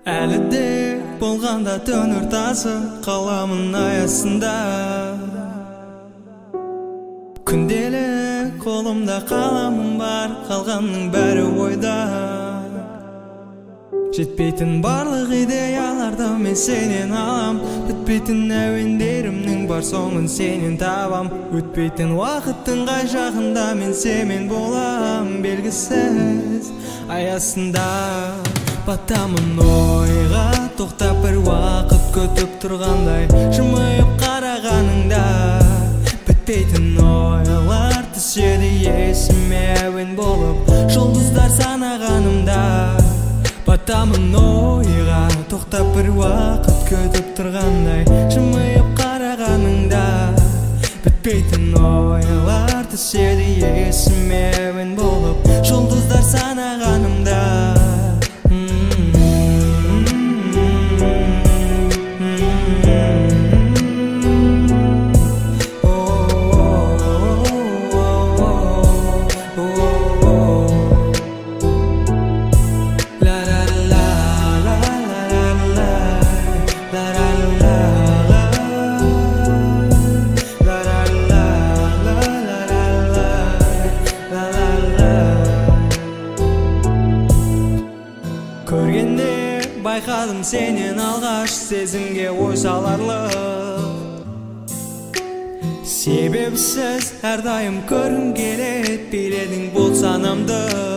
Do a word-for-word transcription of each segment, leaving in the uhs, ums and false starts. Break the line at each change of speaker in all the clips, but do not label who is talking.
Әлі де болғанда төнір тасы қаламын аясында. Күнделік қолымда қаламым бар, қалғанның бәрі ойда. Жетпейтін барлық идеяларды мен сенен алам, бітпейтін әуендерімнің бар соңын сенен табам. Өтпейтін уақыттың қай жағында мен семен болам, белгісіз аясында. Батамын ойға, тоқтап бір уақыт көтіп тұрғандай, жымиып қарағаныңда бітпейтін ойлар түседі есіме әуен болып, жұлдыздар санағанымда. Батамын ойға, тоқтап бір уақыт көтіп тұрғандай, жымиып қарағаныңда бітпейтін ойлар түседі есіме әуен болып, жұлдыздар санағанымда. Көргенде байқадым сенен алғаш сезімге ой саларлық. Себепсіз әрдайым көргім келеді, бередің бұл санамды.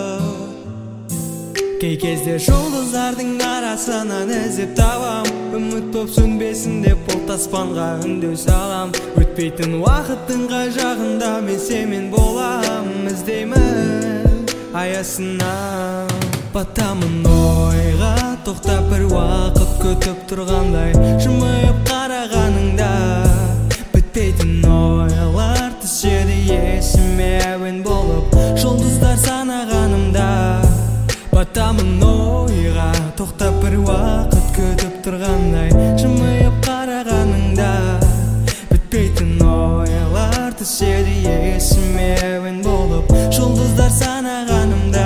Кей кезде жұлдыздардың арасынан іздеп табам, үміт боп сөнбесін деп бұлт аспанға үндеу салам. Өтпейтін уақыттың қай жағында мен семен болам, іздеймін аясына. Батамын ойға, тоқтап бір уақыт көтіп тұрғандай, жымиып қарағаныңда бітпейтін ойлар түседі есіме әуен болып, жұлдыздар санағанымда. Батамын ойға, тоқтап бір уақыт көтіп тұрғандай, жымиып қарағаныңда бітпейтін ойлар түседі есіме әуен болып, жұлдыздар санағанымда.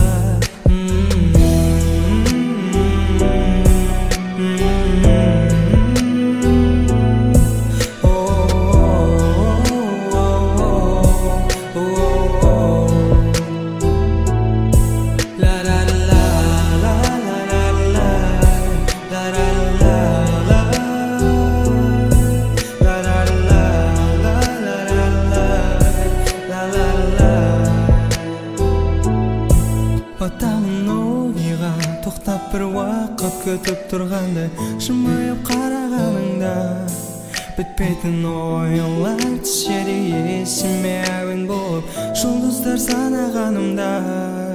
Батамын ойға, тоқтап бір уақыт көтіп тұрғандай, жымиып қарағаныңда бітпейтін ойлар түседі есіме әуен болып, жұлдыздар санағанымда.